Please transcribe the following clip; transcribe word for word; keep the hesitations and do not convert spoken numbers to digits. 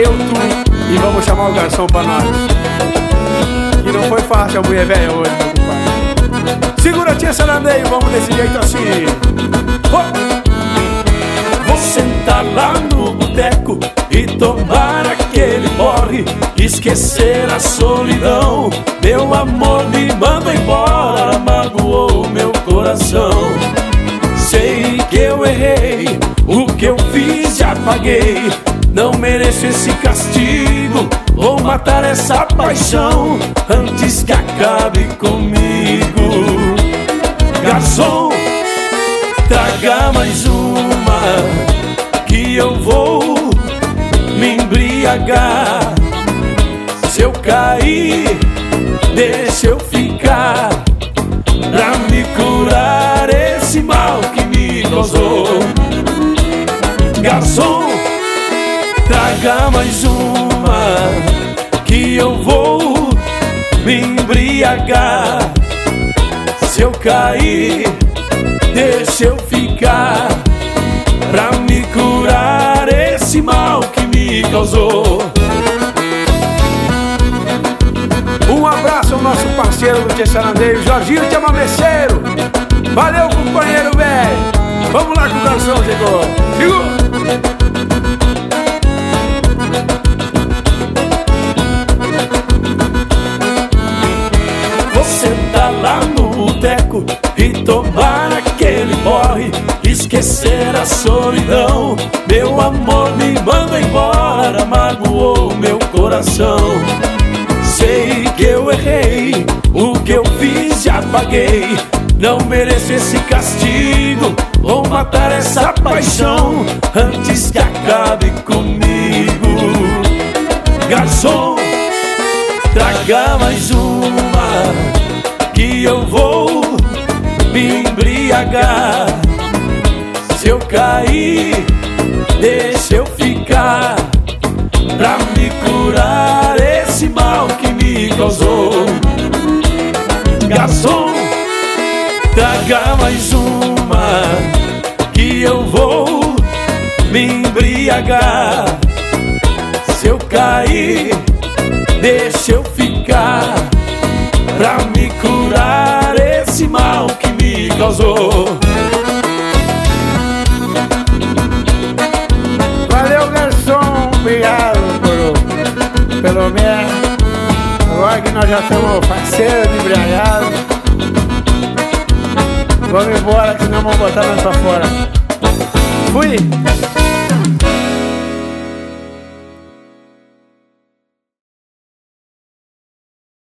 eu, tu e vamos chamar o garçom pra nós. E não foi fácil a mulher velha hoje, meu compadre. Segura a tia Sarandeio, vamos desse jeito assim. Oh! Vou sentar lá no boteco e tomar aquele porre, esquecer a solidão. Meu amor me manda embora, magoou meu coração. Sei que eu errei, o que eu fiz já paguei. Não mereço esse castigo, vou matar essa paixão antes que acabe comigo. Garçom, traga mais uma, que eu vou me embriagar. Se eu cair, deixa eu ficar, pra me curar esse mal que me causou. Garçom, traga mais uma, que eu vou me embriagar. Se eu cair, deixa eu ficar, pra me curar esse mal que me causou. Um abraço ao nosso parceiro do Tia Sarandeio, Jorginho Chamameceiro. Valeu, companheiro velho. Vamos lá que o garçom chegou. Chegou. Vou sentar lá no boteco e tomar aquele porre, esquecer a solidão. Meu amor me manda embora, magoou meu coração. Sei que eu errei, o que eu fiz já paguei. Não mereço esse castigo, vou matar essa paixão antes que acabe comigo. Garçom, traga mais uma, que eu vou me embriagar. Se eu cair, deixa eu ficar, pra me curar esse mal que me causou. Garçom, traga mais uma, que eu vou me embriagar. Se eu cair, deixa eu ficar, pra me curar esse mal que me causou. Valeu, garçom. Obrigado por, pelo menos. Agora que nós já estamos parceiros de embriagado, vamos embora, que não vamos botar nós pra fora. Fui!